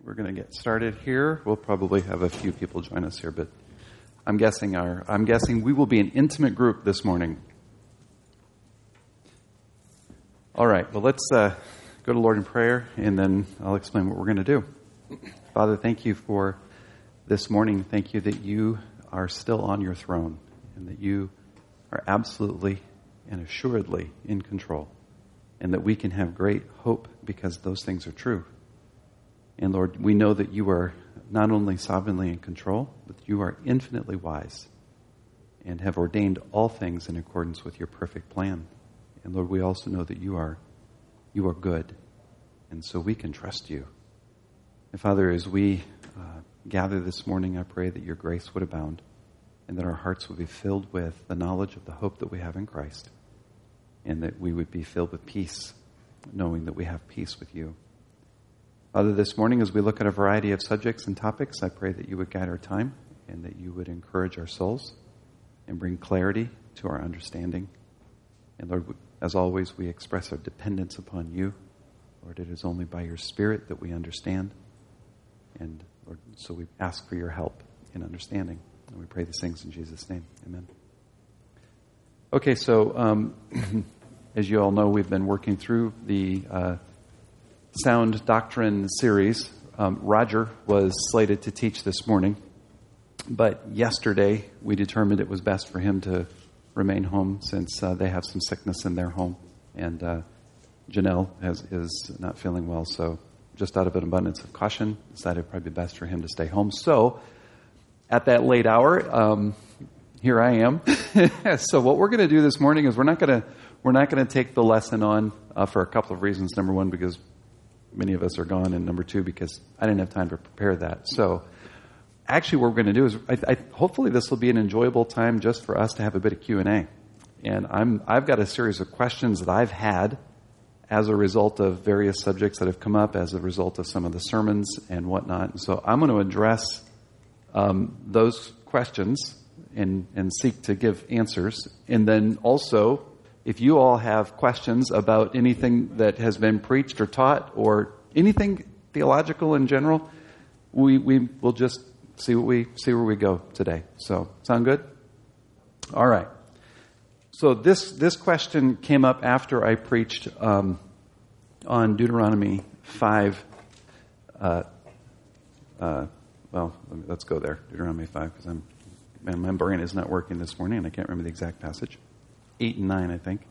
We're going to get started here. We'll probably have a few people join us here, but I'm guessing we will be an intimate group this morning. All right, well, let's go to Lord in prayer, and then I'll explain what we're going to do. Father, thank you for this morning. Thank you that you are still on your throne and that you are absolutely and assuredly in control, and that we can have great hope because those things are true. And Lord, we know that you are not only sovereignly in control, but you are infinitely wise and have ordained all things in accordance with your perfect plan. And Lord, we also know that you are good, and so we can trust you. And Father, as we gather this morning, I pray that your grace would abound and that our hearts would be filled with the knowledge of the hope that we have in Christ, and that we would be filled with peace, knowing that we have peace with you. Father, this morning as we look at a variety of subjects and topics, I pray that you would guide our time and that you would encourage our souls and bring clarity to our understanding. And Lord, as always, we express our dependence upon you. Lord, it is only by your Spirit that we understand. And Lord, so we ask for your help in understanding. And we pray these things in Jesus' name. Amen. Okay, so as you all know, we've been working through the Sound Doctrine series. Roger was slated to teach this morning, but yesterday we determined it was best for him to remain home since they have some sickness in their home, and Janelle is not feeling well, so just out of an abundance of caution, decided it'd probably be best for him to stay home. So at that late hour, here I am. So what we're going to do this morning is we're not going to take the lesson on for a couple of reasons. Number one, because many of us are gone, and number two, because I didn't have time to prepare that. So actually what we're going to do is hopefully this will be an enjoyable time just for us to have a bit of Q&A. And I've got a series of questions that I've had as a result of various subjects that have come up, as a result of some of the sermons and whatnot. And so I'm going to address those questions and seek to give answers. And then also, if you all have questions about anything that has been preached or taught or anything theological in general, we will just see where we go today. So, sound good? All right. So this question came up after I preached on Deuteronomy 5. Well, let's go there. Deuteronomy 5, because my brain is not working this morning, and I can't remember the exact passage. 8 and 9, I think.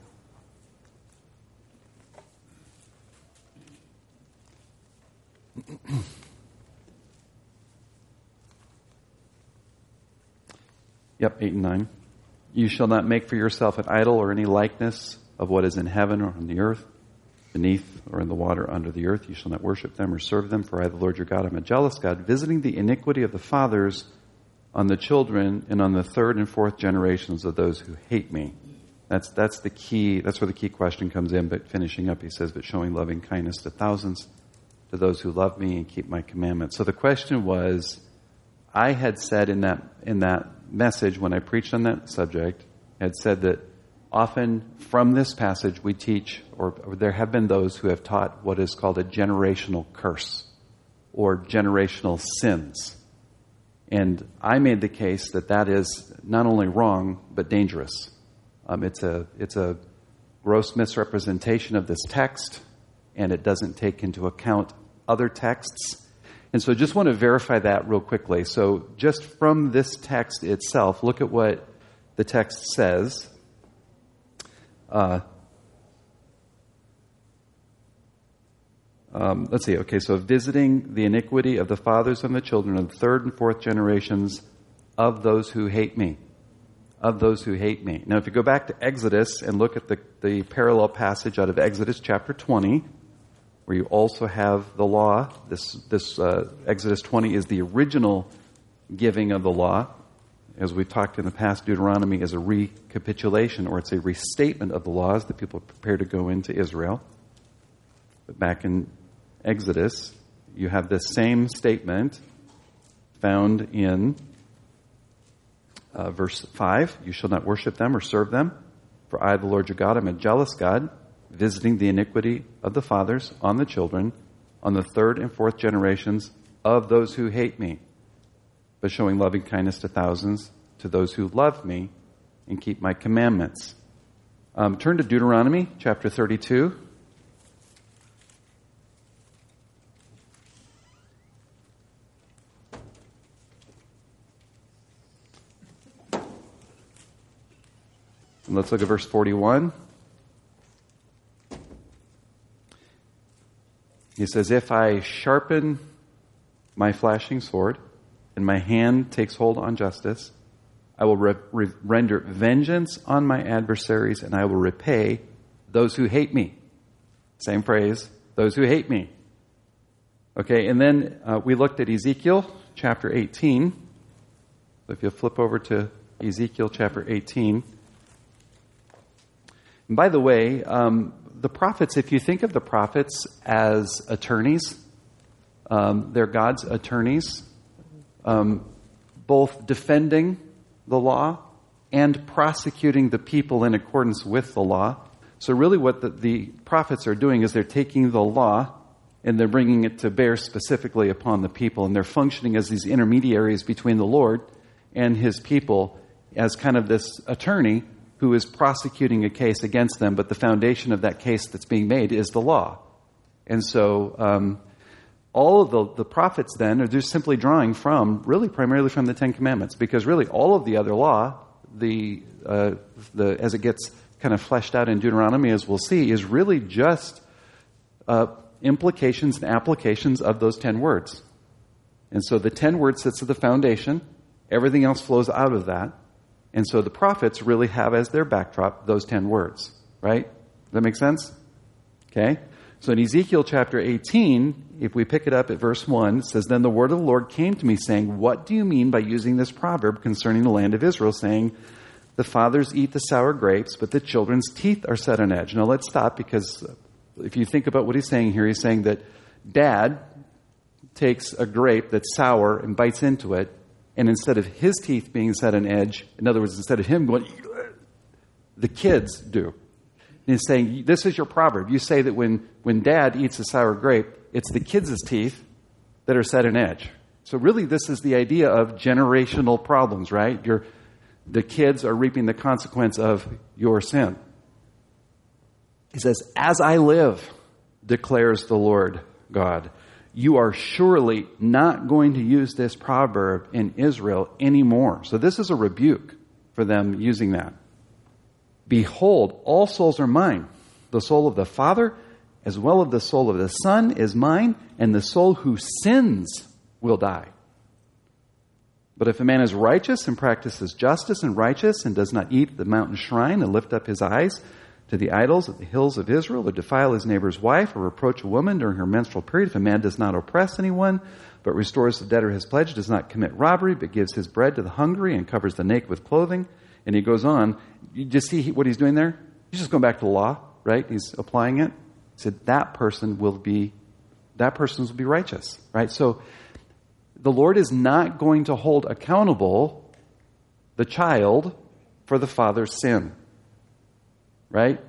Yep, 8 and 9. You shall not make for yourself an idol or any likeness of what is in heaven or on the earth, beneath or in the water under the earth. You shall not worship them or serve them, for I, the Lord your God, am a jealous God, visiting the iniquity of the fathers on the children and on the third and fourth generations of those who hate me. That's the key. That's where the key question comes in. But finishing up, he says, but showing loving kindness to thousands, to those who love me and keep my commandments. So the question was, I had said in that message when I preached on that subject, I had said that often from this passage we teach, or there have been those who have taught what is called a generational curse or generational sins. And I made the case that is not only wrong, but dangerous. It's a gross misrepresentation of this text, and it doesn't take into account other texts. And so I just want to verify that real quickly. So just from this text itself, look at what the text says. Let's see. Okay, so visiting the iniquity of the fathers and the children of the third and fourth generations of those who hate me. Of those who hate me. Now, if you go back to Exodus and look at the parallel passage out of Exodus chapter 20, where you also have the law, this Exodus 20 is the original giving of the law. As we've talked in the past, Deuteronomy is a recapitulation, or it's a restatement of the laws that people prepare to go into Israel. But back in Exodus, you have this same statement found in verse 5. You shall not worship them or serve them, for I, the Lord your God, am a jealous God, visiting the iniquity of the fathers on the children, on the third and fourth generations of those who hate me, but showing loving kindness to thousands, to those who love me and keep my commandments. Turn to Deuteronomy chapter 32. And let's look at verse 41. He says, if I sharpen my flashing sword and my hand takes hold on justice, I will render vengeance on my adversaries and I will repay those who hate me. Same phrase, those who hate me. Okay, and then we looked at Ezekiel chapter 18. So if you flip over to Ezekiel chapter 18. And by the way, the prophets, if you think of the prophets as attorneys, they're God's attorneys, both defending the law and prosecuting the people in accordance with the law. So really what the prophets are doing is they're taking the law and they're bringing it to bear specifically upon the people. And they're functioning as these intermediaries between the Lord and his people as kind of this attorney who is prosecuting a case against them, but the foundation of that case that's being made is the law. And so all of the prophets then are just simply drawing from, really primarily from the Ten Commandments, because really all of the other law, as it gets kind of fleshed out in Deuteronomy, as we'll see, is really just implications and applications of those 10 words. And so the 10 words sits at the foundation. Everything else flows out of that. And so the prophets really have as their backdrop those 10 words, right? Does that make sense? Okay. So in Ezekiel chapter 18, if we pick it up at verse 1, it says, then the word of the Lord came to me saying, what do you mean by using this proverb concerning the land of Israel, saying, the fathers eat the sour grapes, but the children's teeth are set on edge. Now let's stop, because if you think about what he's saying here, he's saying that dad takes a grape that's sour and bites into it, and instead of his teeth being set on edge, in other words, instead of him going, the kids do. And he's saying, this is your proverb. You say that when dad eats a sour grape, it's the kids' teeth that are set on edge. So really this is the idea of generational problems, right? The kids are reaping the consequence of your sin. He says, as I live, declares the Lord God, you are surely not going to use this proverb in Israel anymore. So this is a rebuke for them using that. Behold, all souls are mine. The soul of the Father, as well as the soul of the Son, is mine, and the soul who sins will die. But if a man is righteous and practices justice and righteous and does not eat at the mountain shrine and lift up his eyes to the idols at the hills of Israel, or defile his neighbor's wife, or reproach a woman during her menstrual period, if a man does not oppress anyone, but restores the debtor his pledge, does not commit robbery, but gives his bread to the hungry and covers the naked with clothing, and he goes on, you just see what he's doing there? He's just going back to the law, right? He's applying it. He said that person will be righteous, right? So the Lord is not going to hold accountable the child for the father's sin. Right?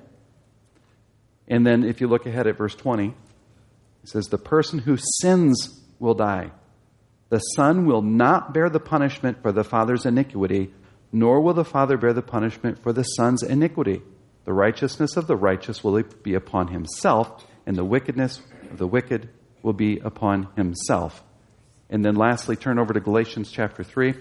And then if you look ahead at verse 20, it says, the person who sins will die. The son will not bear the punishment for the father's iniquity, nor will the father bear the punishment for the son's iniquity. The righteousness of the righteous will be upon himself, and the wickedness of the wicked will be upon himself. And then lastly, turn over to Galatians chapter 3.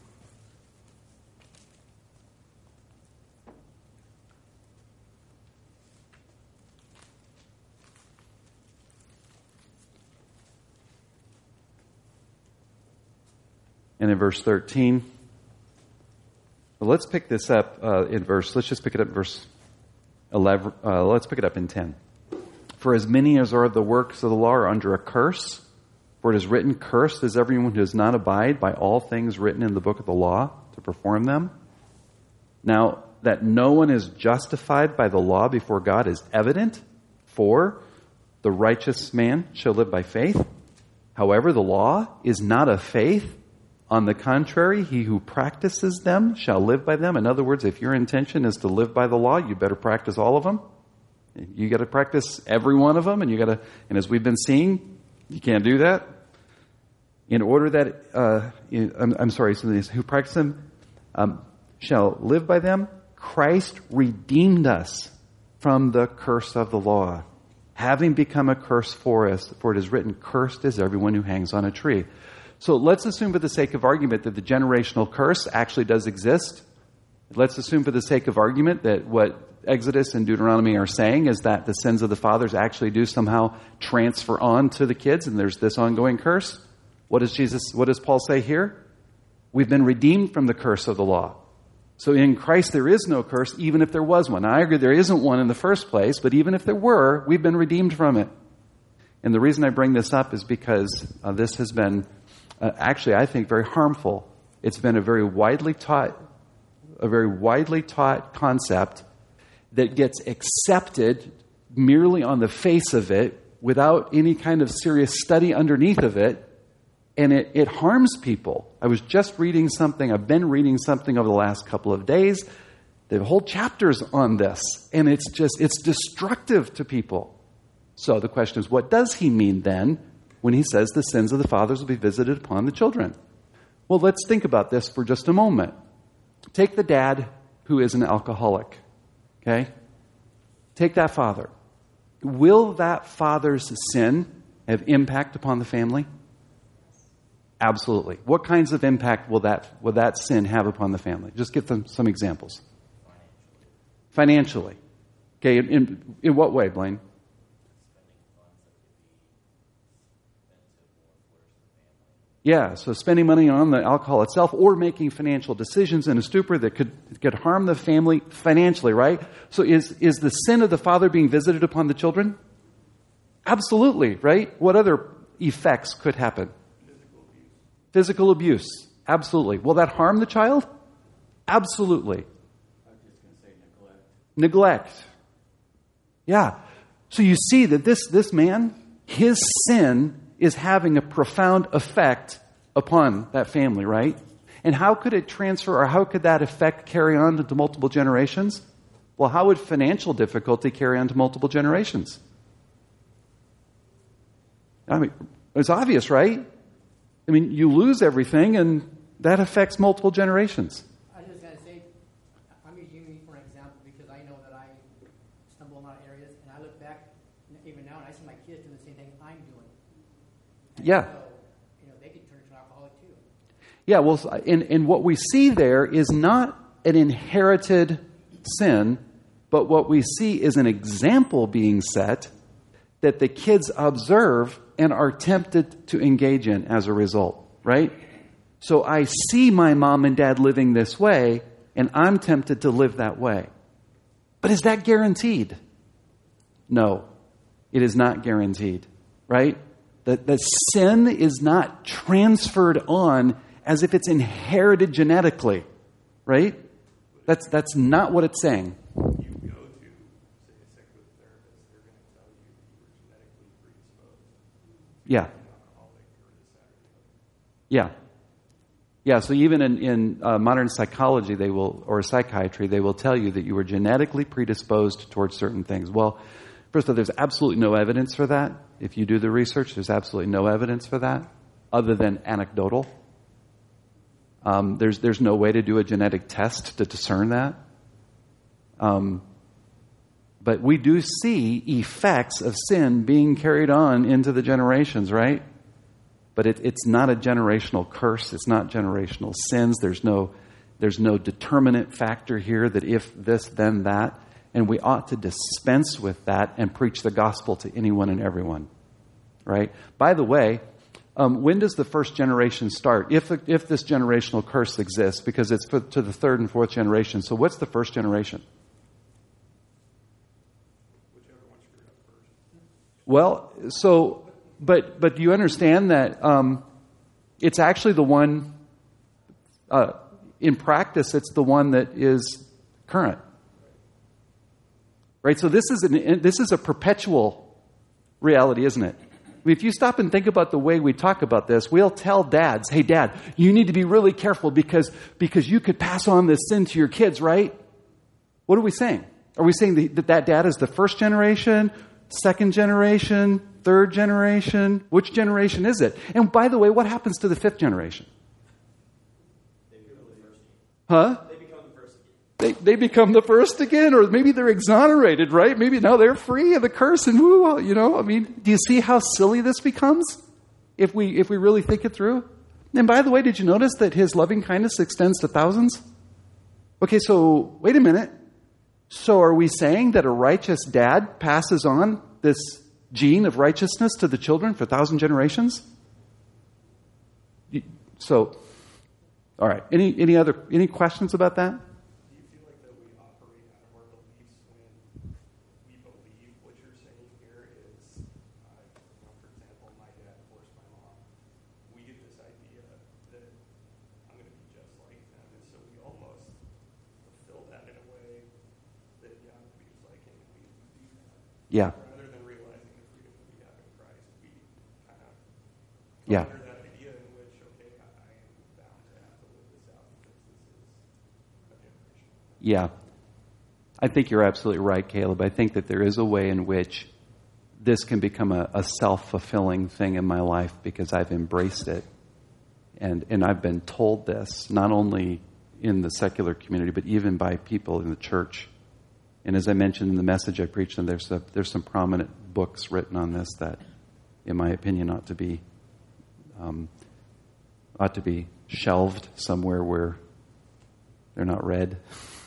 And in verse 13, well, let's pick this up let's just pick it up in verse 11. Let's pick it up in 10. For as many as are the works of the law are under a curse, for it is written, cursed is everyone who does not abide by all things written in the book of the law to perform them. Now, that no one is justified by the law before God is evident, for the righteous man shall live by faith. However, the law is not of faith. On the contrary, he who practices them shall live by them. In other words, if your intention is to live by the law, you better practice all of them. You got to practice every one of them, and as we've been seeing, you can't do that. in order that, so who practice them shall live by them. Christ redeemed us from the curse of the law, having become a curse for us, for it is written, cursed is everyone who hangs on a tree. So let's assume for the sake of argument that the generational curse actually does exist. Let's assume for the sake of argument that what Exodus and Deuteronomy are saying is that the sins of the fathers actually do somehow transfer on to the kids, and there's this ongoing curse. What does Paul say here? We've been redeemed from the curse of the law. So in Christ there is no curse, even if there was one. Now, I agree there isn't one in the first place, but even if there were, we've been redeemed from it. And the reason I bring this up is because this has been actually, I think, very harmful. It's been a very widely taught concept that gets accepted merely on the face of it without any kind of serious study underneath of it, and it harms people. I've been reading something over the last couple of days. They have whole chapters on this, and it's destructive to people. So the question is, what does he mean then when he says the sins of the fathers will be visited upon the children? Well, let's think about this for just a moment. Take the dad who is an alcoholic, okay? Take that father. Will that father's sin have impact upon the family? Absolutely. What kinds of impact will that sin have upon the family? Just give them some examples. Financially. Okay, in what way, Blaine? Yeah, so spending money on the alcohol itself or making financial decisions in a stupor that could harm the family financially, right? So is the sin of the father being visited upon the children? Absolutely, right? What other effects could happen? Physical abuse. Absolutely. Will that harm the child? Absolutely. I'm just going to say Neglect. Yeah. So you see that this man, his sin is having a profound effect upon that family, right? And how could it transfer, or how could that effect carry on to multiple generations? Well, how would financial difficulty carry on to multiple generations? I mean, it's obvious, right? I mean, you lose everything, and that affects multiple generations. I was just going to say, I'm using me for an example because I know that I stumble in a lot of areas, and I look back even now, and I see my kids doing the same thing I'm doing. And Yeah. So, they could turn into an alcoholic too. Yeah, well, and what we see there is not an inherited sin, but what we see is an example being set that the kids observe and are tempted to engage in as a result, right? So I see my mom and dad living this way, and I'm tempted to live that way. But is that guaranteed? No, it is not guaranteed, right? The sin is not transferred on as if it's inherited genetically, right? That's not what it's saying. You go to, say, a psychotherapist, they're going to tell you you were genetically predisposed. Yeah. Yeah. Yeah, so even in modern psychology, or psychiatry, they will tell you that you were genetically predisposed towards certain things. Well, first of all, there's absolutely no evidence for that. If you do the research, there's absolutely no evidence for that, other than anecdotal. There's no way to do a genetic test to discern that. But we do see effects of sin being carried on into the generations, right? But it's not a generational curse. It's not generational sins. There's no determinant factor here that if this, then that. And we ought to dispense with that and preach the gospel to anyone and everyone, right? By the way, when does the first generation start? If this generational curse exists, because it's to the third and fourth generation. So what's the first generation? Whichever one screwed up first. Well, so, but do you understand that it's actually the one, in practice, it's the one that is current. Right? So this is a perpetual reality, isn't it? I mean, if you stop and think about the way we talk about this, we'll tell dads, hey, Dad, you need to be really careful because you could pass on this sin to your kids, right? What are we saying? Are we saying that dad is the first generation, second generation, third generation? Which generation is it? And by the way, what happens to the fifth generation? Huh? They become the first again, or maybe they're exonerated, right? Maybe now they're free of the curse, and woo, I mean, do you see how silly this becomes if we really think it through? And by the way, did you notice that his loving kindness extends to thousands? Okay, so wait a minute. So are we saying that a righteous dad passes on this gene of righteousness to the children for 1,000 generations? So, all right. Any questions about that? Do you feel like that we operate out of our beliefs when we believe what you're saying here is, for example, my dad divorced my mom. We get this idea that I'm going to be just like them, and so we almost fulfill that in a way that, I'm going to be just like him, and we do that. Yeah. Rather than realizing the freedom that we have in Christ, we kind of Yeah. under that idea in which, okay, I am bound to have to live this out because this is a generation. Yeah. I think you're absolutely right, Caleb. I think that there is a way in which this can become a self-fulfilling thing in my life because I've embraced it. And I've been told this, not only in the secular community, but even by people in the church. And as I mentioned in the message I preached, and there's some prominent books written on this that, in my opinion, ought to be shelved somewhere where they're not read.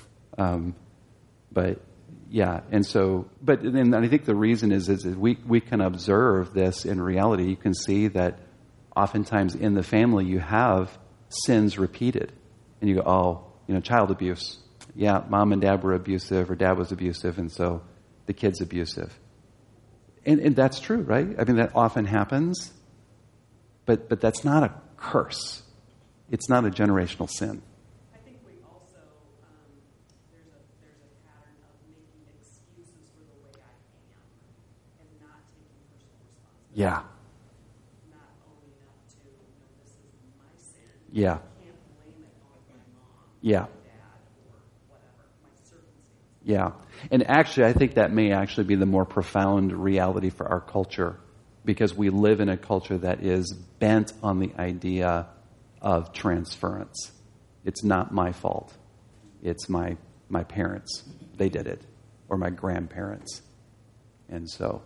But yeah, and so, but then I think the reason is we can observe this in reality. You can see that oftentimes in the family you have sins repeated, and you go, child abuse. Yeah, mom and dad were abusive, or dad was abusive, and so the kid's abusive. And that's true, right? I mean, that often happens, but that's not a curse. It's not a generational sin. I think we also, there's a pattern of making excuses for the way I am and not taking personal responsibility. Yeah. Not owning up to, this is my sin. Yeah. I can't blame it on my mom, Yeah. my dad, or whatever, my circumstances. Yeah. And actually, I think that may actually be the more profound reality for our culture, because we live in a culture that is bent on the idea of transference. It's not my fault. It's my parents. They did it. Or my grandparents. And so,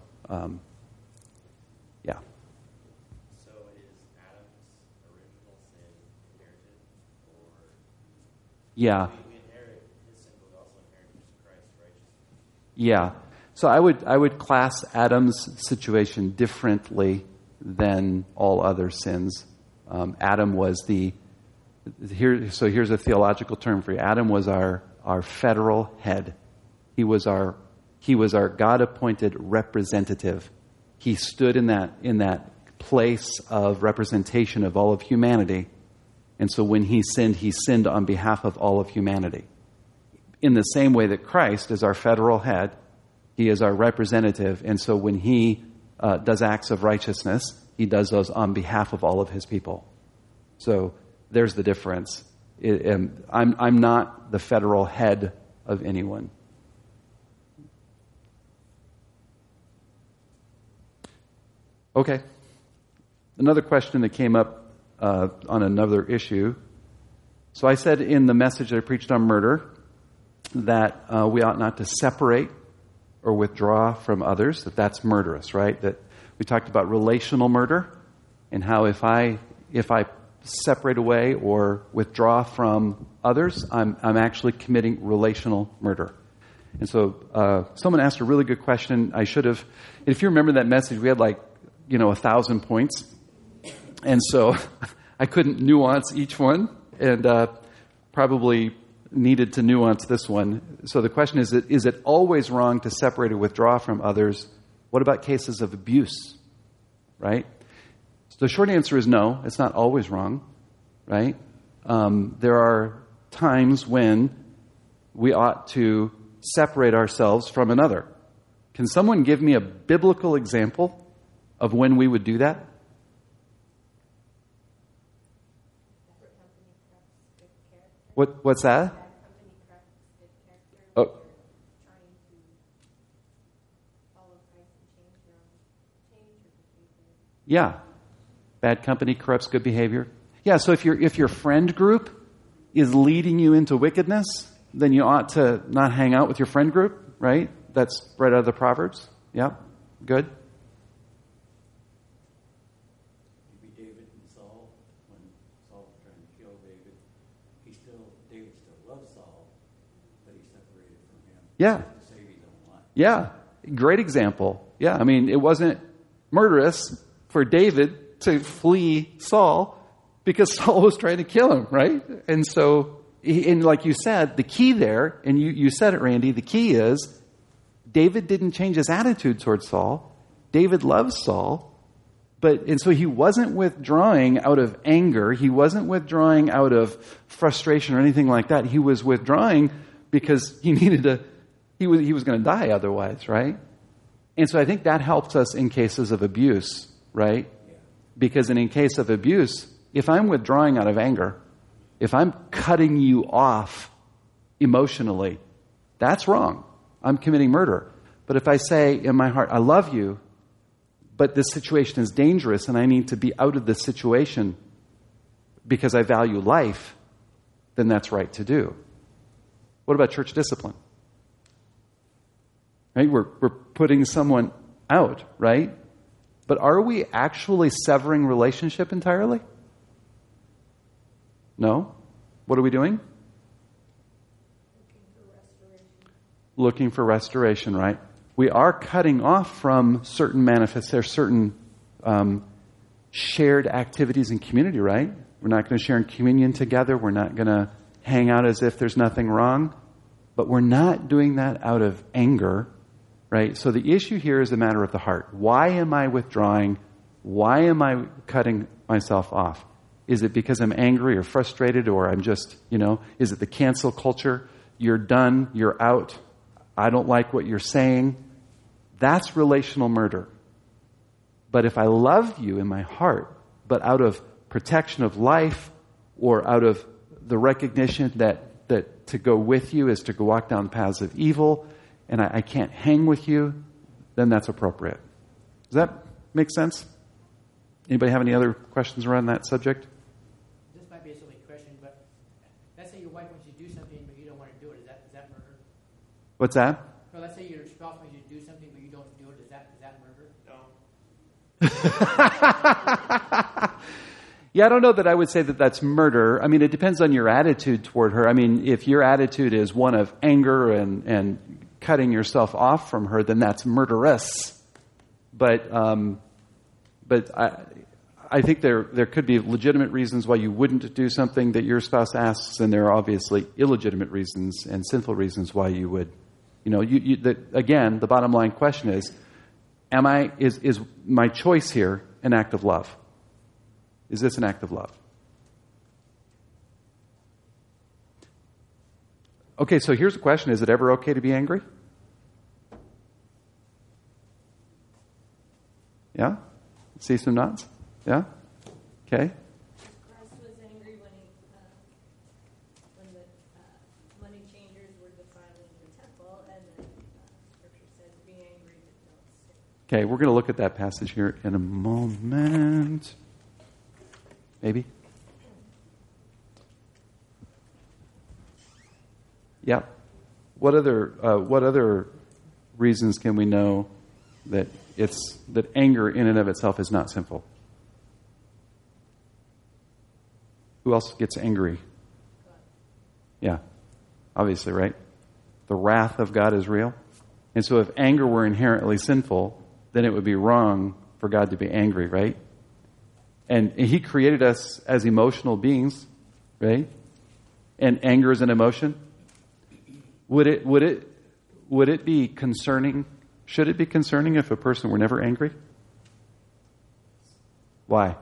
yeah. So is Adam's original sin inherited? Or Yeah. we inherit his sin, but we also inherit Christ's righteousness? Yeah. So I would class Adam's situation differently than all other sins. Adam was here's a theological term for you. Adam was our federal head. He was our God-appointed representative. He stood in that place of representation of all of humanity. And so when he sinned on behalf of all of humanity. In the same way that Christ is our federal head, he is our representative. And so when he does acts of righteousness, he does those on behalf of all of his people. So there's the difference. I'm not the federal head of anyone. Okay. Another question that came up on another issue. So I said in the message that I preached on murder that we ought not to separate or withdraw from others, that's murderous, right? That we talked about relational murder and how if I separate away or withdraw from others, I'm actually committing relational murder. And so someone asked a really good question. I should have, if you remember that message, we had 1,000 points. And so I couldn't nuance each one, and probably needed to nuance this one. So the question is it always wrong to separate or withdraw from others? What about cases of abuse, right? So the short answer is no, it's not always wrong, right? There are times when we ought to separate ourselves from another. Can someone give me a biblical example of when we would do that? What's that? Oh. Yeah. Bad company corrupts good behavior. Yeah, so if your friend group is leading you into wickedness, then you ought to not hang out with your friend group, right? That's right out of the Proverbs. Yeah, good. Maybe David and Saul, when Saul was trying to kill David, David still loved Saul, but he separated from him. Yeah. To save his own life. Yeah, great example. Yeah, I mean, it wasn't murderous for David to flee Saul because Saul was trying to kill him, right? And so, and like you said, the key there, and you said it, Randy, the key is David didn't change his attitude towards Saul. David loves Saul, and so he wasn't withdrawing out of anger. He wasn't withdrawing out of frustration or anything like that. He was withdrawing because he needed to, he was going to die otherwise, right? And so I think that helps us in cases of abuse, right? Because in case of abuse, if I'm withdrawing out of anger, if I'm cutting you off emotionally, that's wrong. I'm committing murder. But if I say in my heart, I love you, but this situation is dangerous and I need to be out of this situation because I value life, then that's right to do. What about church discipline? Right? We're putting someone out, right? But are we actually severing relationship entirely? No. What are we doing? Looking for restoration, right? We are cutting off from certain manifestations, certain shared activities in community, right? We're not going to share in communion together. We're not going to hang out as if there's nothing wrong. But we're not doing that out of anger, right? So the issue here is a matter of the heart. Why am I withdrawing? Why am I cutting myself off? Is it because I'm angry or frustrated, or I'm just, is it the cancel culture? You're done. You're out. I don't like what you're saying. That's relational murder. But if I love you in my heart, but out of protection of life or out of the recognition that to go with you is to go walk down paths of evil, and I can't hang with you, then that's appropriate. Does that make sense? Anybody have any other questions around that subject? This might be a silly question, but let's say your wife wants you to do something, but you don't want to do it. Is that murder? What's that? No, let's say your spouse wants you to do something, but you don't do it. Is that murder? No. Yeah, I don't know that I would say that that's murder. I mean, it depends on your attitude toward her. I mean, if your attitude is one of anger and cutting yourself off from her, then that's murderous. But I think there could be legitimate reasons why you wouldn't do something that your spouse asks, and there are obviously illegitimate reasons and sinful reasons why you would. Again, the bottom line question is my choice here an act of love? Is this an act of love? Okay, so here's the question. Is it ever okay to be angry? Yeah? See some nods? Yeah? Okay. Christ was angry when the money changers were defiling the temple, and then Scripture said, "Be angry, but don't sin." Okay, we're going to look at that passage here in a moment. Maybe? Yeah. What other reasons can we know that anger in and of itself is not sinful? Who else gets angry? Yeah. Obviously, right? The wrath of God is real. And so if anger were inherently sinful, then it would be wrong for God to be angry, right? And He created us as emotional beings, right? And anger is an emotion. Would it be concerning? Should it be concerning if a person were never angry? Why?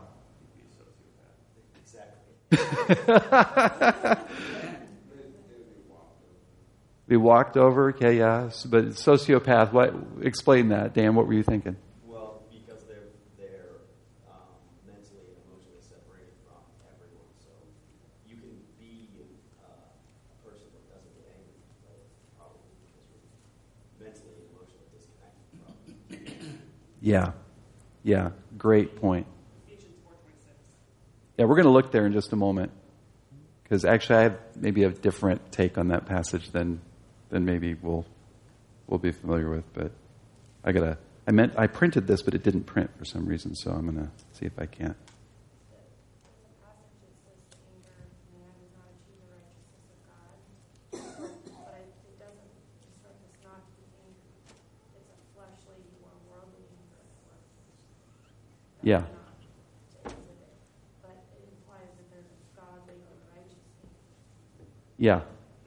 Be walked over. Okay, yes. But sociopath. What? Explain that, Dan. What were you thinking? Well, because they're mentally and emotionally separated from everyone. So you can be a person that doesn't get angry, but probably because you're mentally and emotionally disconnected from. Yeah. Great point. Ephesians 4:26. Yeah, we're going to look there in just a moment. Because actually I have maybe a different take on that passage than maybe we'll be familiar with. But I printed this, but it didn't print for some reason, so I'm going to see if I can't. The passage that says the anger of man does not achieve the righteousness of God. But it doesn't instruct us not to be angry. It's a fleshly or worldly anger. Yeah. But it implies that there's a godly or righteous anger. Yeah.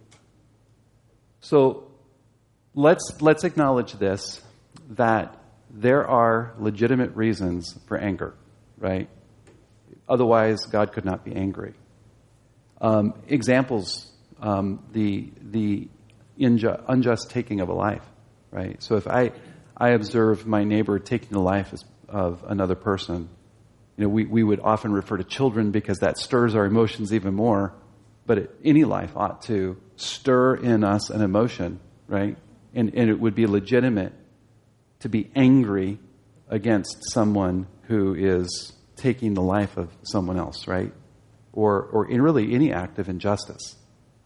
So let's acknowledge this, that there are legitimate reasons for anger, right? Otherwise, God could not be angry. Examples, the unjust taking of a life, right? So if I observe my neighbor taking the life of another person, we would often refer to children because that stirs our emotions even more. But any life ought to stir in us an emotion, right? And it would be legitimate to be angry against someone who is taking the life of someone else, right? Or in really any act of injustice.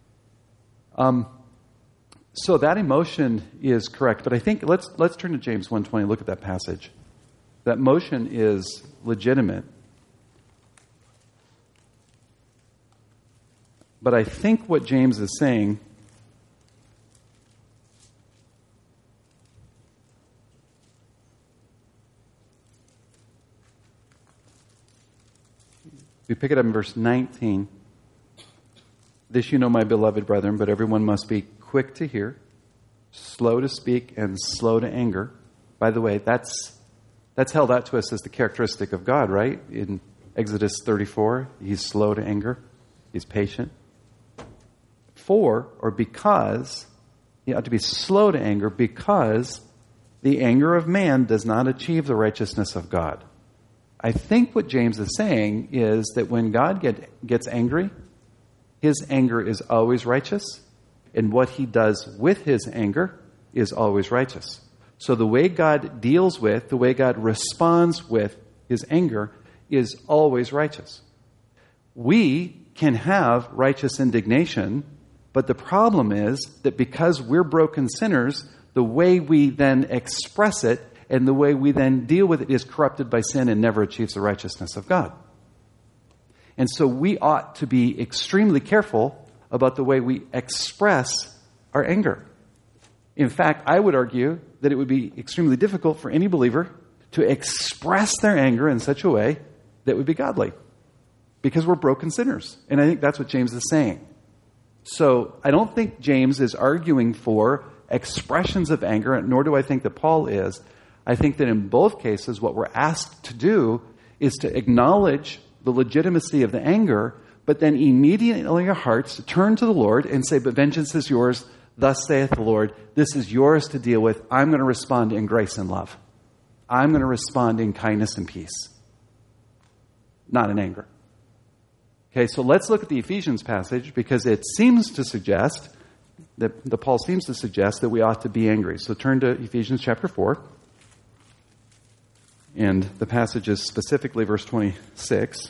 So that emotion is correct, but I think let's turn to James 1:20. Look at that passage. That motion is legitimate. But I think what James is saying we pick it up in verse 19. This you know, my beloved brethren, but everyone must be quick to hear, slow to speak, and slow to anger. By the way, that's held out to us as the characteristic of God, right? In Exodus 34, he's slow to anger. He's patient. Because you ought to be slow to anger, because the anger of man does not achieve the righteousness of God. I think what James is saying is that when God gets angry, his anger is always righteous, and what he does with his anger is always righteous. So the way God deals with, the way God responds with his anger is always righteous. We can have righteous indignation, but the problem is that because we're broken sinners, the way we then express it and the way we then deal with it is corrupted by sin and never achieves the righteousness of God. And so we ought to be extremely careful about the way we express our anger. In fact, I would argue that it would be extremely difficult for any believer to express their anger in such a way that would be godly, because we're broken sinners. And I think that's what James is saying. So I don't think James is arguing for expressions of anger, nor do I think that Paul is. I think that in both cases, what we're asked to do is to acknowledge the legitimacy of the anger, but then immediately in our hearts turn to the Lord and say, but vengeance is yours, thus saith the Lord. This is yours to deal with. I'm going to respond in grace and love. I'm going to respond in kindness and peace, not in anger. Okay, so let's look at the Ephesians passage, because it seems to suggest that Paul seems to suggest that we ought to be angry. So turn to Ephesians chapter 4. And the passage is specifically verse 26.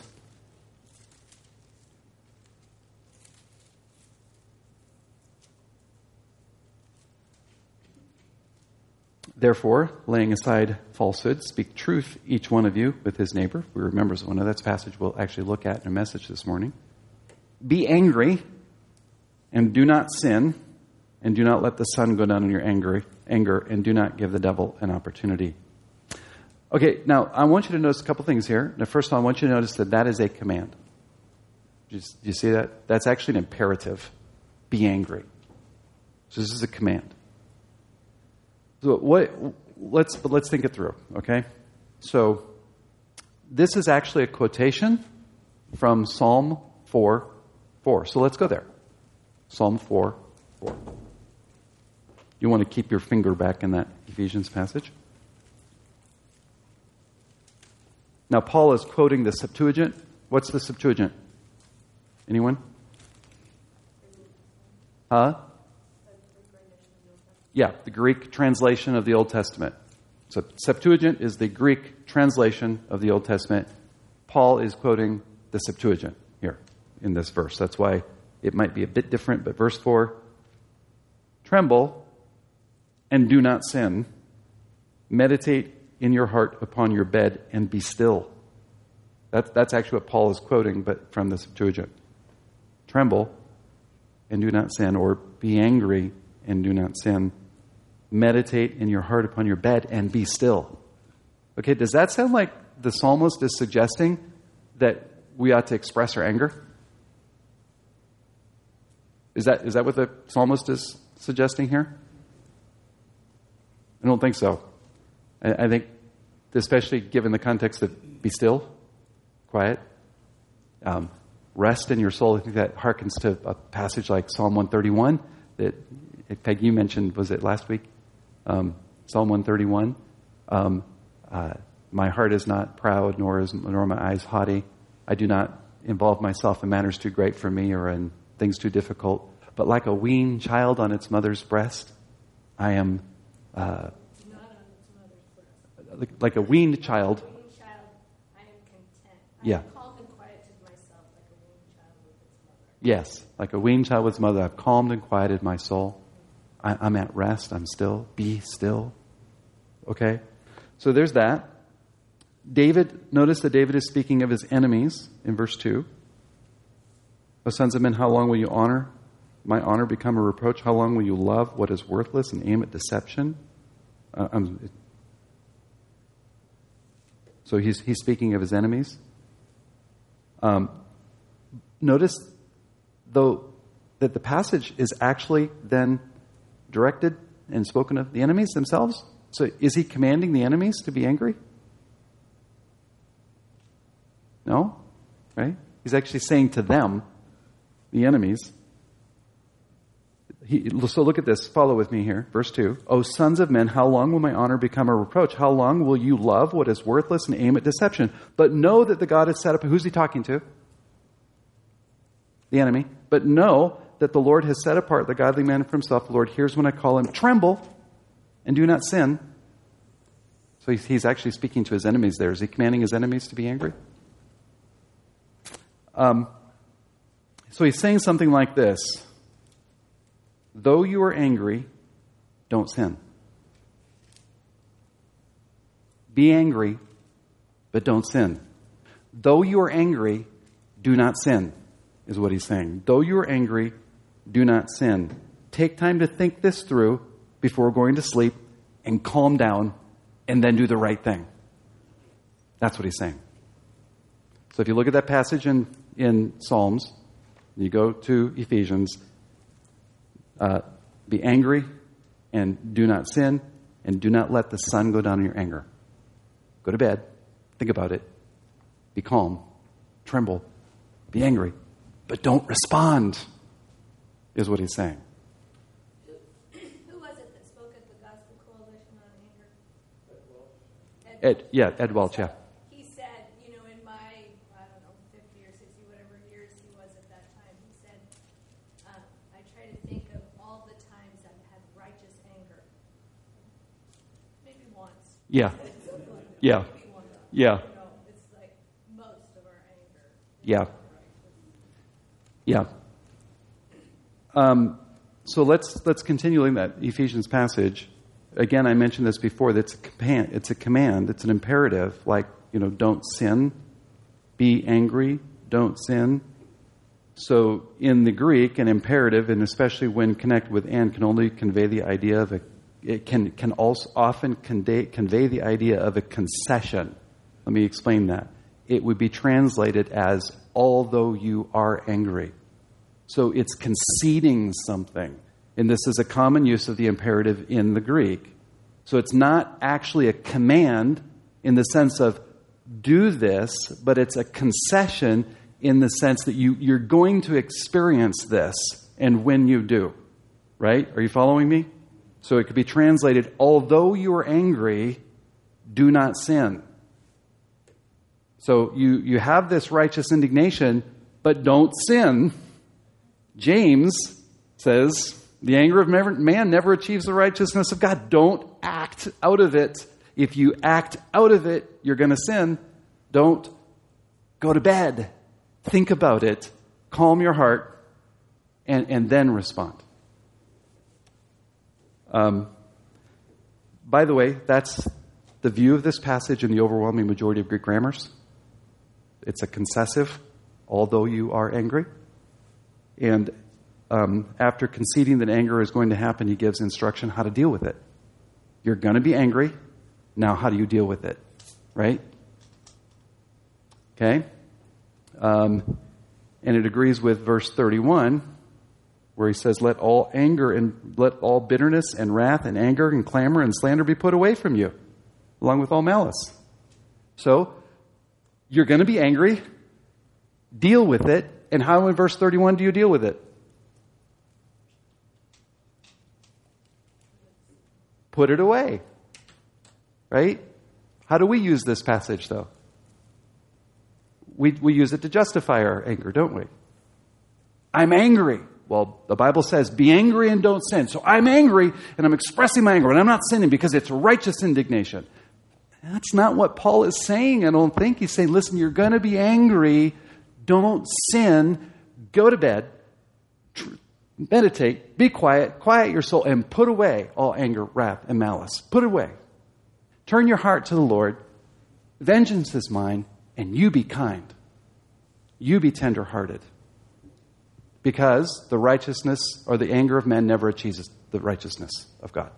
Therefore, laying aside falsehood, speak truth, each one of you, with his neighbor. We were members of one of that passage we'll actually look at in a message this morning. Be angry, and do not sin, and do not let the sun go down in your anger, and do not give the devil an opportunity. Okay, now I want you to notice a couple things here. Now, first of all, I want you to notice that is a command. Do you see that? That's actually an imperative. Be angry. So this is a command. So let's think it through, okay? So this is actually a quotation from Psalm 4:4. So let's go there. Psalm 4:4. You want to keep your finger back in that Ephesians passage. Now Paul is quoting the Septuagint. What's the Septuagint? Anyone? Huh? Yeah, the Greek translation of the Old Testament. So Septuagint is the Greek translation of the Old Testament. Paul is quoting the Septuagint here in this verse. That's why it might be a bit different, but verse 4, tremble and do not sin. Meditate in your heart upon your bed and be still. That's actually what Paul is quoting, but from the Septuagint. Tremble and do not sin, or be angry and do not sin. Meditate in your heart upon your bed and be still. Okay, does that sound like the psalmist is suggesting that we ought to express our anger? Is that what the psalmist is suggesting here? I don't think so. I think, especially given the context of be still, quiet, rest in your soul. I think that harkens to a passage like Psalm 131 that Peg, you mentioned, was it last week? Psalm 131. My heart is not proud, nor are my eyes haughty. I do not involve myself in matters too great for me or in things too difficult. But like a weaned child on its mother's breast, I am... Not on its mother's breast. like a weaned child. Weaned child, I am content. Yeah. I have calmed and quieted myself like a weaned child with its mother. Yes, like a weaned child with its mother, I've calmed and quieted my soul. I'm at rest. I'm still. Be still. Okay? So there's that. Notice that David is speaking of his enemies in verse 2. O sons of men, how long will you honor? My honor become a reproach. How long will you love what is worthless and aim at deception? So he's speaking of his enemies. Notice, though, that the passage is actually then directed and spoken of the enemies themselves. So is he commanding the enemies to be angry? No? Right? He's actually saying to them, the enemies. So look at this. Follow with me here. Verse 2. O sons of men, how long will my honor become a reproach? How long will you love what is worthless and aim at deception? But know that the God has set up... Who's he talking to? The enemy. But know that the Lord has set apart the godly man for himself. The Lord hears when I call him. Tremble and do not sin. So he's actually speaking to his enemies there. Is he commanding his enemies to be angry? So he's saying something like this. Though you are angry, don't sin. Be angry, but don't sin. Though you are angry, do not sin, is what he's saying. Though you are angry, do not sin. Take time to think this through before going to sleep and calm down and then do the right thing. That's what he's saying. So if you look at that passage in Psalms, you go to Ephesians, be angry and do not sin, and do not let the sun go down in your anger. Go to bed, think about it, be calm, tremble, be angry, but don't respond, is what he's saying. Who was it that spoke at the Gospel Coalition on anger? Ed Welch, yeah. He said, in my, 50 or 60, whatever years he was at that time, he said, I try to think of all the times I've had righteous anger. Maybe once. Yeah. Yeah. Maybe once. Yeah. It's like most of our anger. Yeah. Yeah. So let's continue in that Ephesians passage. Again, I mentioned this before. That's it's a command. It's an imperative. Like, don't sin. Be angry. Don't sin. So in the Greek, an imperative, and especially when connected with and, can only convey the idea of it can also often convey the idea of a concession. Let me explain that. It would be translated as, although you are angry. So it's conceding something. And this is a common use of the imperative in the Greek. So it's not actually a command in the sense of do this, but it's a concession in the sense that you're going to experience this, and when you do. Right? Are you following me? So it could be translated, although you are angry, do not sin. So you have this righteous indignation, but don't sin. James says, the anger of man never achieves the righteousness of God. Don't act out of it If you act out of it, you're going to sin. Don't go to bed. Think about it. Calm your heart. And then respond. By the way, that's the view of this passage in the overwhelming majority of Greek grammars. It's a concessive, although you are angry. And after conceding that anger is going to happen, he gives instruction how to deal with it. You're going to be angry. Now, how do you deal with it? Right? Okay? And it agrees with verse 31, where he says, let all bitterness and wrath and anger and clamor and slander be put away from you, along with all malice. So, you're going to be angry. Deal with it. And how in verse 31 do you deal with it? Put it away. Right? How do we use this passage, though? We use it to justify our anger, don't we? I'm angry. Well, the Bible says, be angry and don't sin. So I'm angry, and I'm expressing my anger, and I'm not sinning because it's righteous indignation. That's not what Paul is saying, I don't think. He's saying, listen, you're going to be angry. Don't sin. Go to bed. Meditate. Be quiet. Quiet your soul, and put away all anger, wrath, and malice. Put it away. Turn your heart to the Lord. Vengeance is mine, and you be kind. You be tenderhearted. Because the righteousness or the anger of men never achieves the righteousness of God.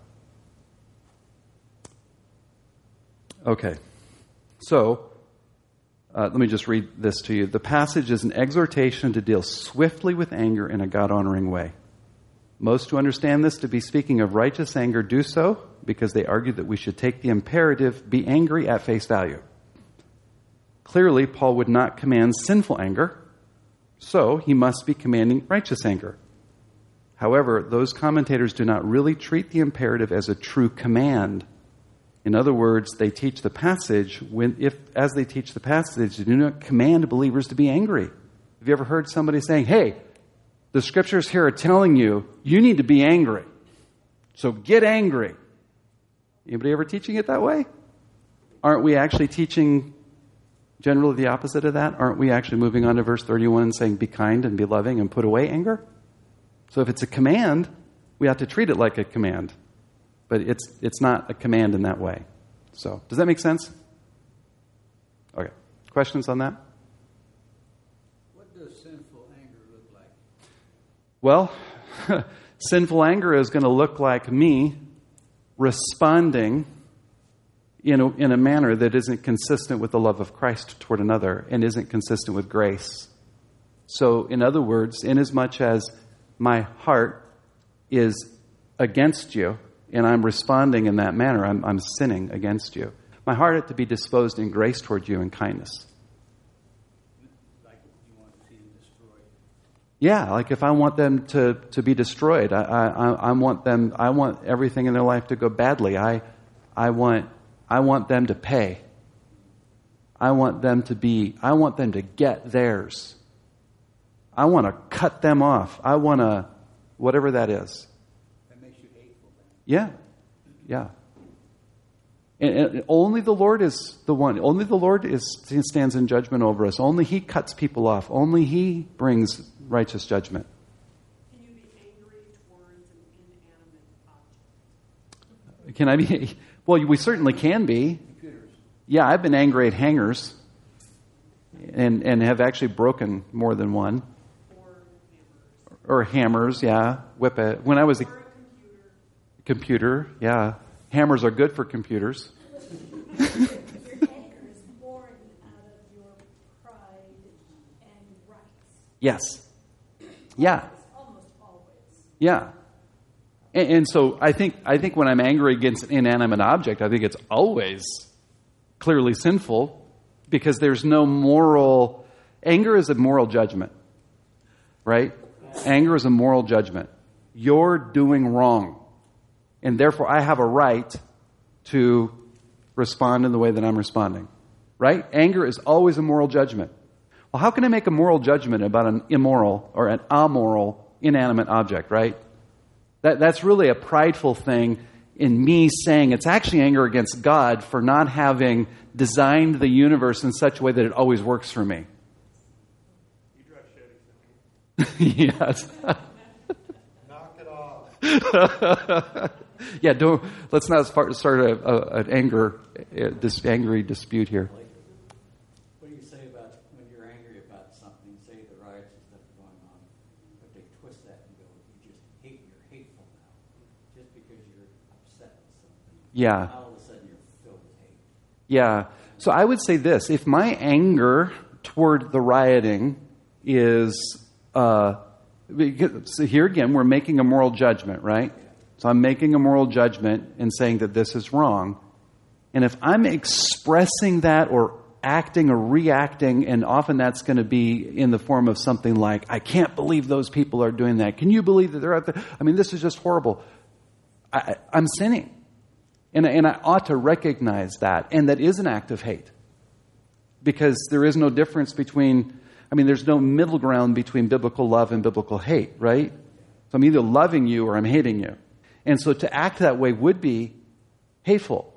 Okay. So, let me just read this to you. The passage is an exhortation to deal swiftly with anger in a God-honoring way. Most who understand this to be speaking of righteous anger do so because they argue that we should take the imperative, be angry, at face value. Clearly, Paul would not command sinful anger, so he must be commanding righteous anger. However, those commentators do not really treat the imperative as a true command. In other words, they teach the passage, as they teach the passage, they do not command believers to be angry. Have you ever heard somebody saying, hey, the scriptures here are telling you, you need to be angry. So get angry. Anybody ever teaching it that way? Aren't we actually teaching generally the opposite of that? Aren't we actually moving on to verse 31 and saying, be kind and be loving and put away anger? So if it's a command, we have to treat it like a command. But it's not a command in that way. So, does that make sense? Okay. Questions on that? What does sinful anger look like? Well, sinful anger is going to look like me responding in a manner that isn't consistent with the love of Christ toward another and isn't consistent with grace. So, in other words, inasmuch as my heart is against you, and I'm responding in that manner, I'm sinning against you. My heart had to be disposed in grace toward you and kindness. Like you want to see them destroyed? Yeah, like if I want them to be destroyed, I want everything in their life to go badly. I want them to pay. I want them to get theirs. I want to cut them off. I want to, whatever that is. That makes you hateful then. Yeah. And only the Lord is the one. Only the Lord stands in judgment over us. Only He cuts people off. Only He brings righteous judgment. Can you be angry towards an inanimate object? Can I be? Well, we certainly can be. Computers. Yeah, I've been angry at hangers and have actually broken more than one. Or hammers, yeah. Whip it. When I was a computer, yeah. Hammers are good for computers. Your anger is born out of your pride and rights. Yes. Yeah. Almost always. Yeah. And so I think when I'm angry against an inanimate object, I think it's always clearly sinful because there's no moral. Anger is a moral judgment, right? Anger is a moral judgment. You're doing wrong. And therefore, I have a right to respond in the way that I'm responding. Right? Anger is always a moral judgment. Well, how can I make a moral judgment about an immoral or an amoral inanimate object, right? That's really a prideful thing in me saying it's actually anger against God for not having designed the universe in such a way that it always works for me. You drive Chevys, don't you? Yes. Knock it off. Yeah, let's not start an angry dispute here. What do you say about when you're angry about something, say the riots and stuff are going on, but they twist that and go, you're hateful now, just because you're upset with something. Yeah. All of a sudden you're filled with hate. Yeah. So I would say this. If my anger toward the rioting is, so here again, we're making a moral judgment, right? So I'm making a moral judgment and saying that this is wrong. And if I'm expressing that or acting or reacting, and often that's going to be in the form of something like, I can't believe those people are doing that. Can you believe that they're out there? I mean, this is just horrible. I'm sinning. And I ought to recognize that. And that is an act of hate. Because there is no difference between, there's no middle ground between biblical love and biblical hate, right? So I'm either loving you or I'm hating you. And so to act that way would be hateful.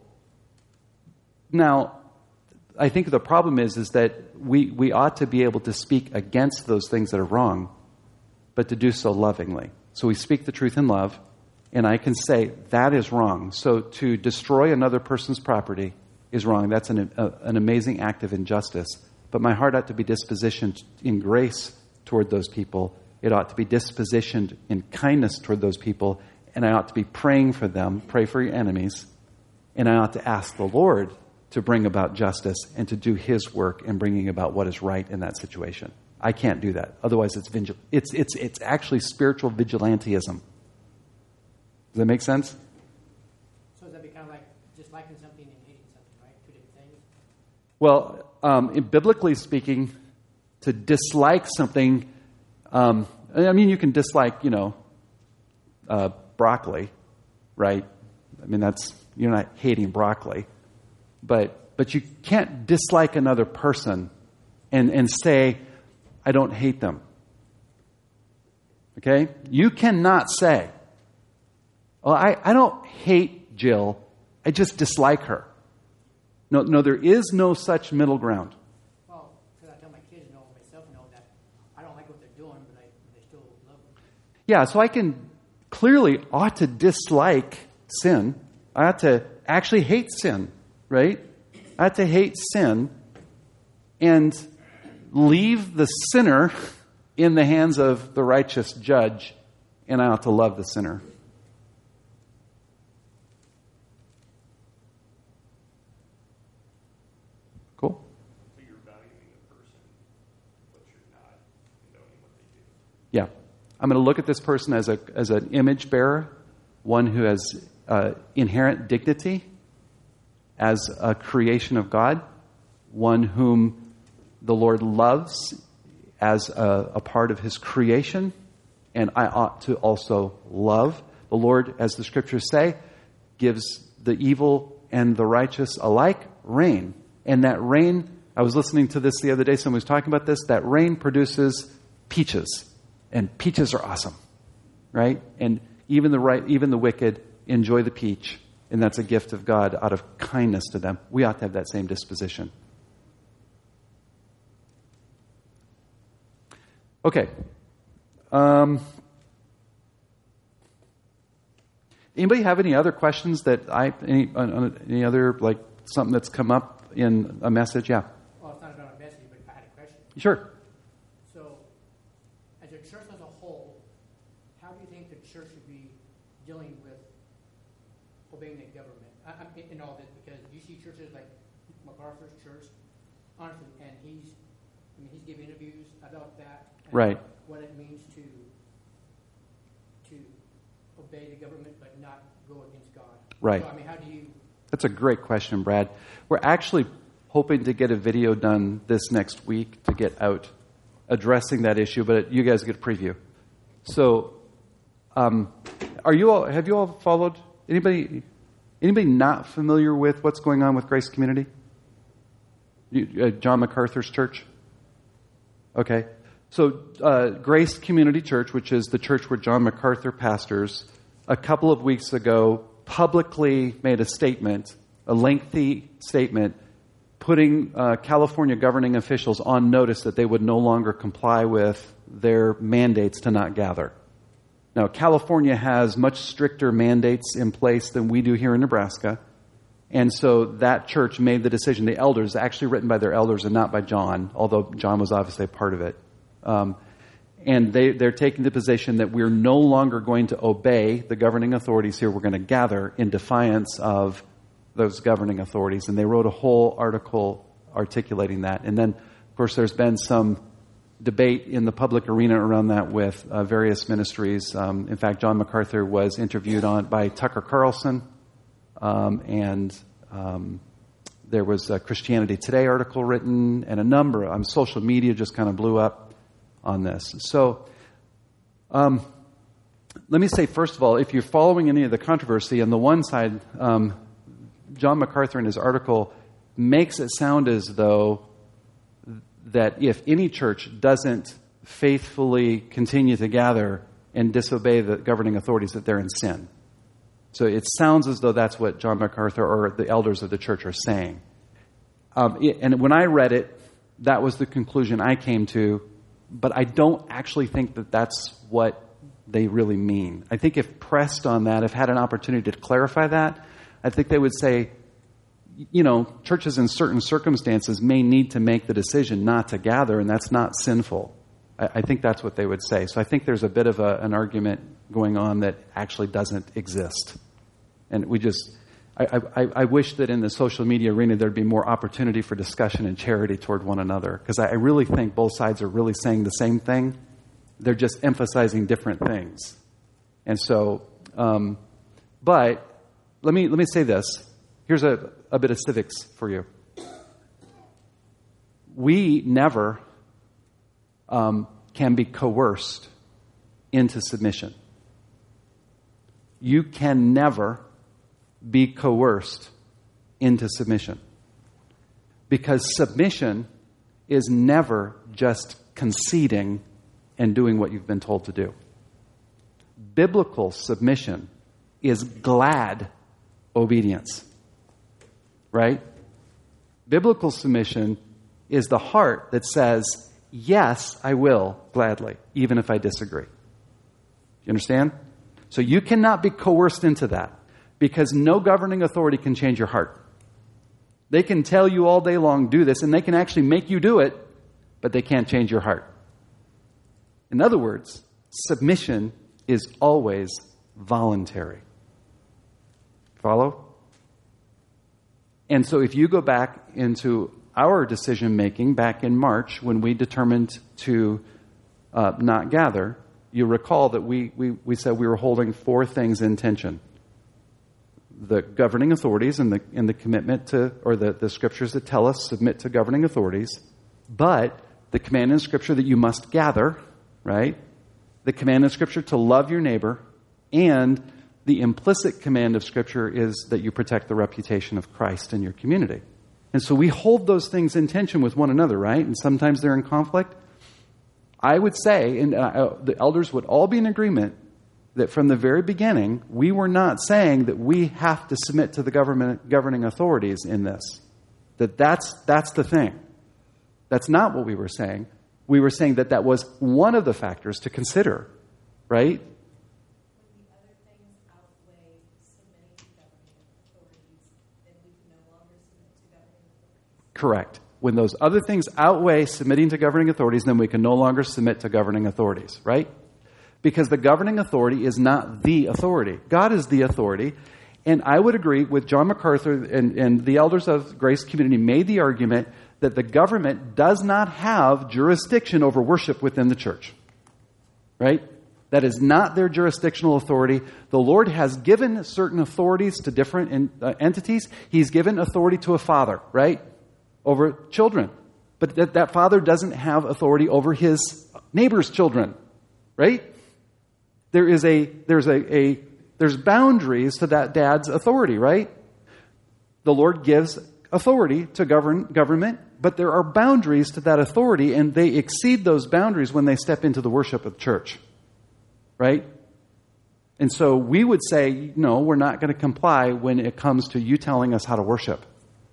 Now, I think the problem is that we ought to be able to speak against those things that are wrong, but to do so lovingly. So we speak the truth in love, and I can say that is wrong. So to destroy another person's property is wrong. That's an amazing act of injustice. But my heart ought to be dispositioned in grace toward those people. It ought to be dispositioned in kindness toward those people. And I ought to be praying for them, pray for your enemies. And I ought to ask the Lord to bring about justice and to do His work in bringing about what is right in that situation. I can't do that. Otherwise, it's actually spiritual vigilantism. Does that make sense? So does that be kind of like just liking something and hating something, right? Two different things? Well, biblically speaking, to dislike something, you can dislike, broccoli, right? You're not hating broccoli. But you can't dislike another person and say, I don't hate them. Okay? You cannot say, well, I don't hate Jill, I just dislike her. No, there is no such middle ground. Well, because I tell my kids, myself, that I don't like what they're doing, but they still love them. Yeah, so I ought to dislike sin. I ought to actually hate sin, right? I ought to hate sin and leave the sinner in the hands of the righteous judge, and I ought to love the sinner. Cool? So you're valuing the person, but you're not knowing what they do. Yeah. I'm going to look at this person as an image bearer, one who has inherent dignity as a creation of God, one whom the Lord loves as a part of His creation, and I ought to also love. The Lord, as the Scriptures say, gives the evil and the righteous alike rain. And that rain, I was listening to this the other day, someone was talking about this, that rain produces peaches. And peaches are awesome, right? And even the wicked enjoy the peach, and that's a gift of God out of kindness to them. We ought to have that same disposition. Okay. Anybody have any other questions that any other, like something that's come up in a message? Yeah. Well, it's not about a message, but I had a question. Sure. So, as a church as a whole, how do you think the church should be dealing with obeying the government? In all this, because you see churches like MacArthur's church, honestly, and he's giving interviews about that. And Right. What it means to obey the government but not go against God. Right. So, how do you... That's a great question, Brad. We're actually hoping to get a video done this next week to get out addressing that issue, but you guys get a preview. So, have you all followed, anybody not familiar with what's going on with Grace Community? John MacArthur's church? Okay. So, Grace Community Church, which is the church where John MacArthur pastors, a couple of weeks ago publicly made a statement, a lengthy statement, putting California governing officials on notice that they would no longer comply with their mandates to not gather. Now, California has much stricter mandates in place than we do here in Nebraska. And so that church made the decision, the elders, actually written by their elders and not by John, although John was obviously a part of it. And they're taking the position that we're no longer going to obey the governing authorities here. We're going to gather in defiance of those governing authorities. And they wrote a whole article articulating that. And then, of course, there's been some debate in the public arena around that with various ministries. In fact, John MacArthur was interviewed by Tucker Carlson. There was a Christianity Today article written, and a number on social media just kind of blew up on this. So let me say, first of all, if you're following any of the controversy, on the one side, John MacArthur in his article makes it sound as though that if any church doesn't faithfully continue to gather and disobey the governing authorities, that they're in sin. So it sounds as though that's what John MacArthur or the elders of the church are saying. And when I read it, that was the conclusion I came to, but I don't actually think that that's what they really mean. I think if pressed on that, if had an opportunity to clarify that, I think they would say, churches in certain circumstances may need to make the decision not to gather, and that's not sinful. I think that's what they would say. So I think there's a bit of an argument going on that actually doesn't exist. And I wish that in the social media arena there'd be more opportunity for discussion and charity toward one another, because I really think both sides are really saying the same thing. They're just emphasizing different things. And so, but let me say this. Here's a bit of civics for you. We never can be coerced into submission. You can never be coerced into submission. Because submission is never just conceding and doing what you've been told to do. Biblical submission is glad obedience. Right? Biblical submission is the heart that says, yes, I will gladly, even if I disagree. You understand? So you cannot be coerced into that, because no governing authority can change your heart. They can tell you all day long, do this, and they can actually make you do it, but they can't change your heart. In other words, submission is always voluntary. Follow? And so if you go back into our decision making back in March when we determined to not gather, you recall that we said we were holding four things in tension. The governing authorities and the commitment to, or the scriptures that tell us submit to governing authorities, but the command in Scripture that you must gather, right? The command in Scripture to love your neighbor, and the implicit command of Scripture is that you protect the reputation of Christ in your community. And so we hold those things in tension with one another, right? And sometimes they're in conflict. I would say, and the elders would all be in agreement, that from the very beginning, we were not saying that we have to submit to the governing authorities in this. That's the thing. That's not what we were saying. We were saying that was one of the factors to consider, right? Correct. When those other things outweigh submitting to governing authorities, then we can no longer submit to governing authorities, right? Because the governing authority is not the authority. God is the authority. And I would agree with John MacArthur and the elders of Grace Community made the argument that the government does not have jurisdiction over worship within the church, right? That is not their jurisdictional authority. The Lord has given certain authorities to different entities. He's given authority to a father, right? Over children. But that father doesn't have authority over his neighbor's children, right? There's boundaries to that dad's authority, right? The Lord gives authority to government, but there are boundaries to that authority, and they exceed those boundaries when they step into the worship of the church, right? And so we would say, no, we're not going to comply when it comes to you telling us how to worship.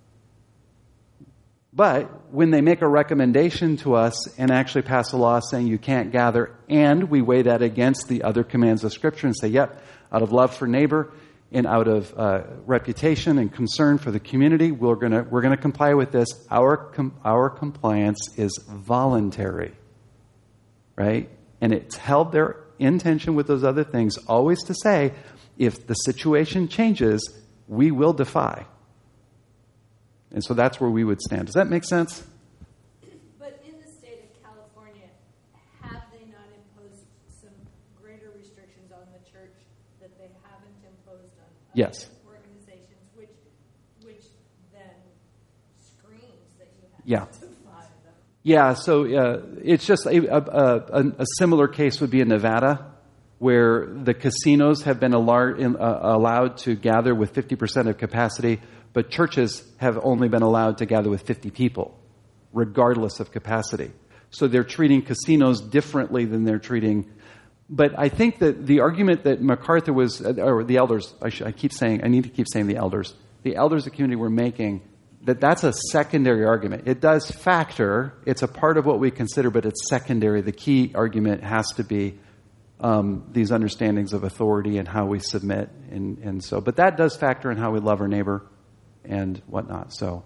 But when they make a recommendation to us and actually pass a law saying you can't gather, and we weigh that against the other commands of Scripture and say, yep, out of love for neighbor and out of reputation and concern for the community, we're going to comply with this. Our compliance is voluntary, right? And it's held there in tension with those other things, always to say, if the situation changes, we will defy. And so that's where we would stand. Does that make sense? But in the state of California, have they not imposed some greater restrictions on the church that they haven't imposed on other Yes. organizations, which then screams that you have Yeah. to defy them? Yeah, so it's just a similar case would be in Nevada, where the casinos have been allowed to gather with 50% of capacity, but churches have only been allowed to gather with 50 people, regardless of capacity. So they're treating casinos differently than they're treating. But I think that the argument that MacArthur was, or the elders, I need to keep saying the elders of the community were making, that's a secondary argument. It does factor, it's a part of what we consider, but it's secondary. The key argument has to be these understandings of authority and how we submit. And so, but that does factor in how we love our neighbor and whatnot. So,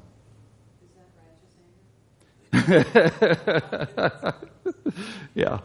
Is that righteous anger? yeah.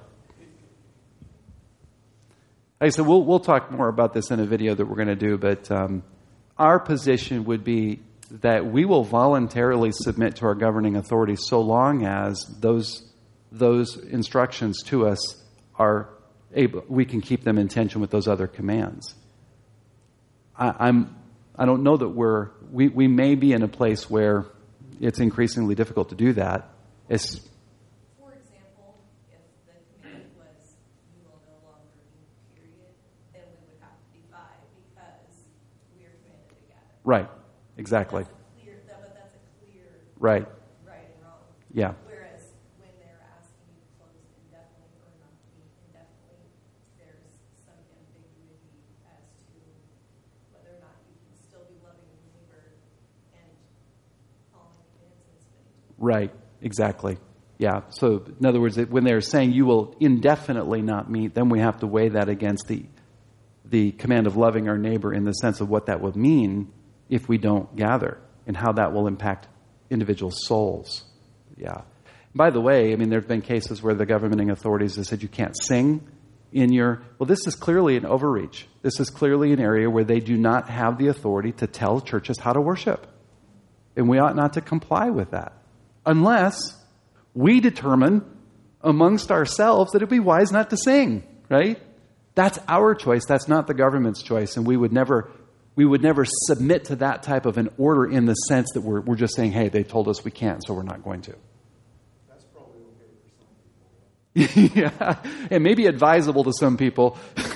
Like I said, we'll talk more about this in a video that we're going to do, but our position would be that we will voluntarily submit to our governing authority so long as those instructions to us are able, we can keep them in tension with those other commands. I don't know that we may be in a place where it's increasingly difficult to do that. It's, For example, if the command was, you will no longer eat, period, then we would have to defy because we are commanded to gather. right, exactly. But that's a clear Right, right and wrong. yeah. Whereas when they're asking you to close indefinitely or not meet indefinitely, there's some ambiguity as to whether or not you can still be loving your neighbor and following commands and submitting to them. Right, exactly. Yeah. So, in other words, when they're saying you will indefinitely not meet, then we have to weigh that against the command of loving our neighbor in the sense of what that would mean if we don't gather and how that will impact individual souls. Yeah. By the way, I mean, there have been cases where the governing authorities have said you can't sing in your... Well, this is clearly an overreach. This is clearly an area where they do not have the authority to tell churches how to worship. And we ought not to comply with that. Unless we determine amongst ourselves that it'd be wise not to sing, right? That's our choice. That's not the government's choice. And we would never submit to that type of an order in the sense that we're just saying, hey, they told us we can't, so we're not going to. That's probably okay for some people. Yeah, it may be advisable to some people.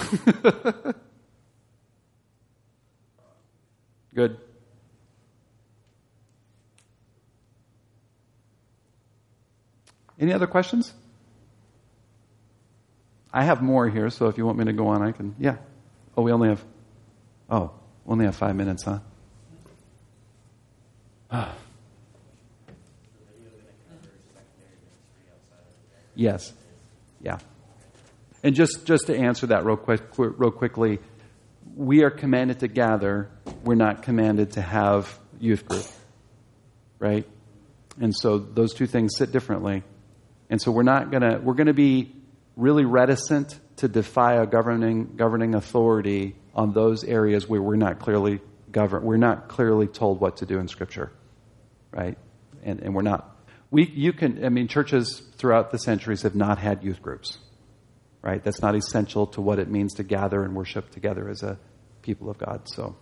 Good. Any other questions? I have more here, so if you want me to go on, I can. Yeah. We only have 5 minutes, huh? Yes. Yeah. And just to answer that real quickly, we are commanded to gather. We're not commanded to have youth group, right? And so those two things sit differently. And so we're going to be really reticent to defy a governing authority on those areas where we're not clearly governed. We're not clearly told what to do in Scripture, right? And we're not. Churches throughout the centuries have not had youth groups, right? That's not essential to what it means to gather and worship together as a people of God. So,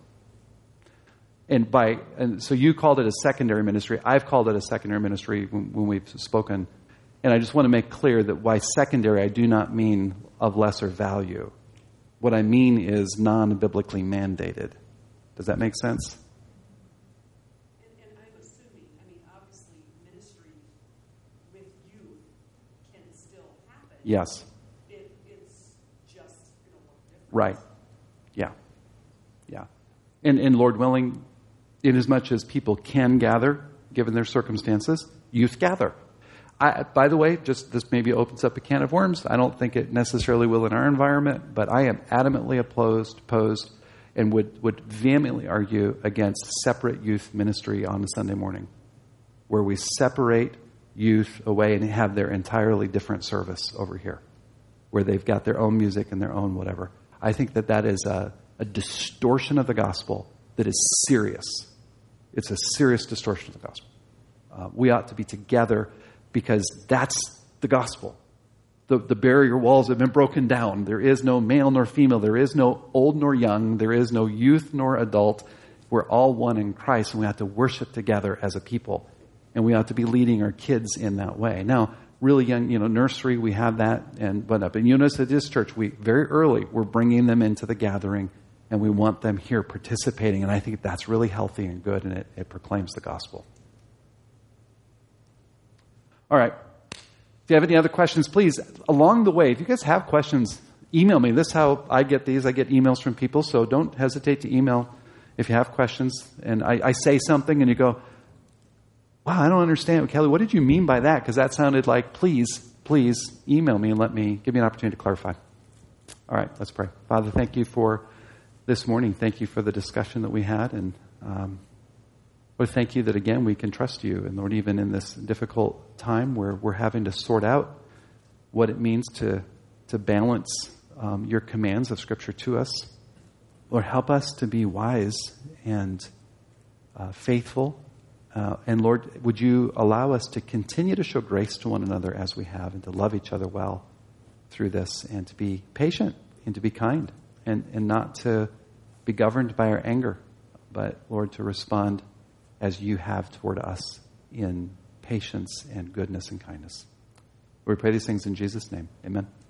so you called it a secondary ministry. I've called it a secondary ministry when we've spoken. And I just want to make clear that by secondary, I do not mean of lesser value. What I mean is non-biblically mandated. Does that make sense? And I'm assuming, obviously, ministry with youth can still happen. Yes. It's just going to look different. Right. Yeah. Yeah. And Lord willing, inasmuch as people can gather, given their circumstances, youth gather. By the way, just this maybe opens up a can of worms. I don't think it necessarily will in our environment, but I am adamantly opposed and would vehemently argue against separate youth ministry on a Sunday morning, where we separate youth away and have their entirely different service over here, where they've got their own music and their own whatever. I think that is a distortion of the gospel that is serious. It's a serious distortion of the gospel. We ought to be together because that's the gospel. The barrier walls have been broken down. There is no male nor female. There is no old nor young. There is no youth nor adult. We're all one in Christ, and we have to worship together as a people. And we ought to be leading our kids in that way. Now, really young, nursery, we have that. But you notice at this church, very early, we're bringing them into the gathering, and we want them here participating. And I think that's really healthy and good, and it proclaims the gospel. All right. If you have any other questions, please, along the way, if you guys have questions, email me. This is how I get these. I get emails from people, so don't hesitate to email if you have questions. And I say something, and you go, wow, I don't understand. Kelly, what did you mean by that? Because that sounded like, please email me and give me an opportunity to clarify. All right, let's pray. Father, thank you for this morning. Thank you for the discussion that we had. And Lord, thank you that, again, we can trust you. And Lord, even in this difficult time where we're having to sort out what it means to balance your commands of Scripture to us, Lord, help us to be wise and faithful. And Lord, would you allow us to continue to show grace to one another as we have, and to love each other well through this, and to be patient and to be kind, and not to be governed by our anger, but Lord, to respond as you have toward us in patience and goodness and kindness. We pray these things in Jesus' name. Amen.